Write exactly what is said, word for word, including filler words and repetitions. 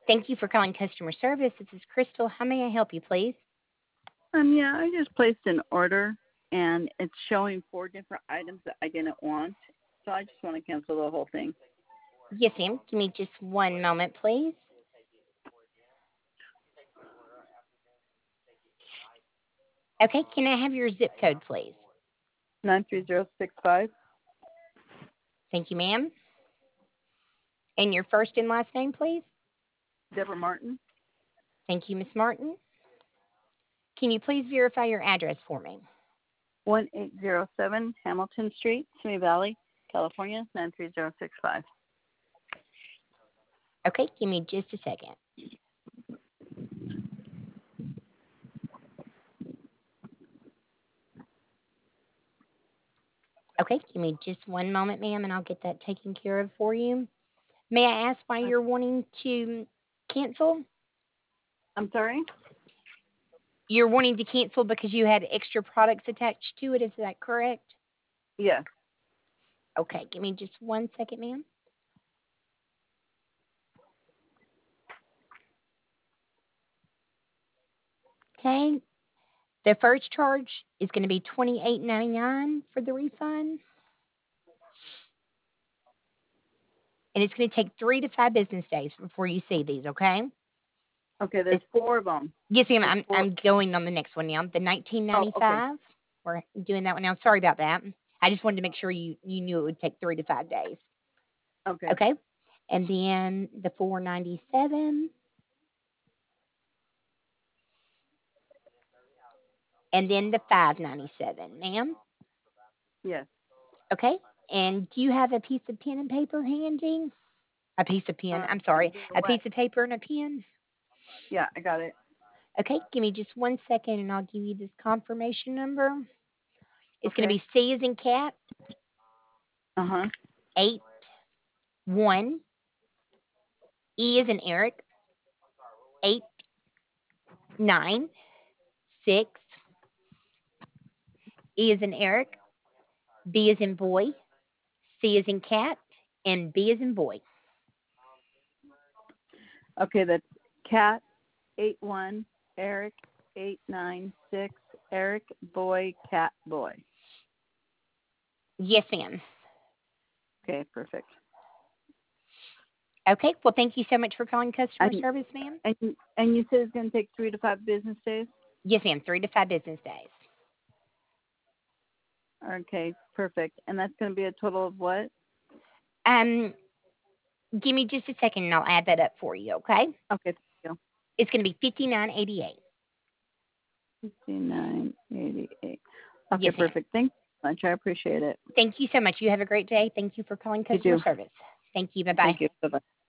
Thank you for calling customer service. This is Crystal. How may I help you, please? Um, yeah, I just placed an order, and it's showing four different items that I didn't want, so I just want to cancel the whole thing. Yes, ma'am. Give me just one moment, please. Okay, can I have your zip code, please? Nine three zero six five. Thank you, ma'am. And your first and last name, please? Deborah Martin. Thank you, Miss Martin. Can you please verify your address for me? One eight zero seven Hamilton Street, Simi Valley, California, nine three zero six five. Okay, give me just a second. Okay, give me just one moment, ma'am, and I'll get that taken care of for you. May I ask why you're wanting to cancel? I'm sorry? You're wanting to cancel because you had extra products attached to it, is that correct? Yes. Okay, give me just one second, ma'am. Okay, the first charge is going to be twenty-eight ninety-nine for the refund. And it's going to take three to five business days before you see these, okay? Okay, there's It's, four of them. yes, ma'am. There's I'm, four. I'm going on the next one now. The nineteen Oh, ninety-five. We're doing that one now. Sorry about that. I just wanted to make sure you, you knew it would take three to five days. okay. Okay. Okay? And then the four ninety-seven. And then the five ninety-seven, ma'am. Yes. Okay? And do you have a piece of pen and paper handy? A piece of pen. Uh, I'm sorry. A what? piece of paper and a pen? Yeah, I got it. Okay, give me just one second and I'll give you this confirmation number. It's going to Okay. be C as in cat, Uh-huh. eight, one, E as in Eric, eight, nine, six, E as in Eric, B as in boy, C as in cat, and B as in boy. Okay, that's cat eight one, Eric eight nine six, Eric boy, cat boy. Yes, ma'am. Okay, perfect. Okay, well, thank you so much for calling customer And service, ma'am. and and you said it's going to take three to five business days. Yes, ma'am, three to five business days. Okay, perfect. And that's going to be a total of what? Um, give me just a second and I'll add that up for you, okay? Okay, thank you. It's going to be fifty-nine eighty-eight. Fifty-nine eighty-eight. Okay, Yes, ma'am. perfect. Thank you so much. I appreciate it. Thank you so much. You have a great day. Thank you for calling You customer too. service. Thank you. Bye-bye. Thank you. Bye bye.